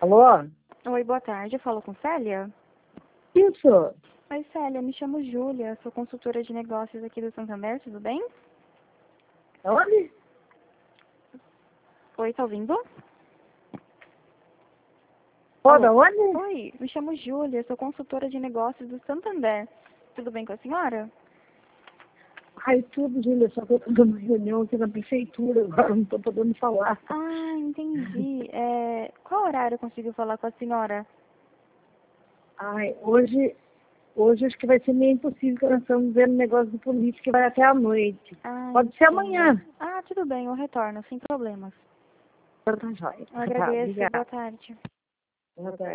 Alô? Oi, boa tarde. Eu falo com Célia? Isso. Oi, Célia. Me chamo Júlia. Sou consultora de negócios aqui do Santander. Tudo bem? Onde? Oi, tá ouvindo? Ô, Alô? da onde? Oi, me chamo Júlia. Sou consultora de negócios do Santander. Tudo bem com a senhora? Ai, tudo, Júlia, só que eu tô dando reunião aqui na prefeitura agora, não tô podendo falar. Ah, entendi. Qual horário eu consigo falar com a senhora? Ai, hoje acho que vai ser meio impossível, porque nós estamos vendo negócio de política que vai até a noite. Ah, Pode ser entendo. amanhã. Ah, tudo bem. Eu retorno, sem problemas. Tá joia. Eu Tá, agradeço. obrigada. Boa tarde. Boa tarde.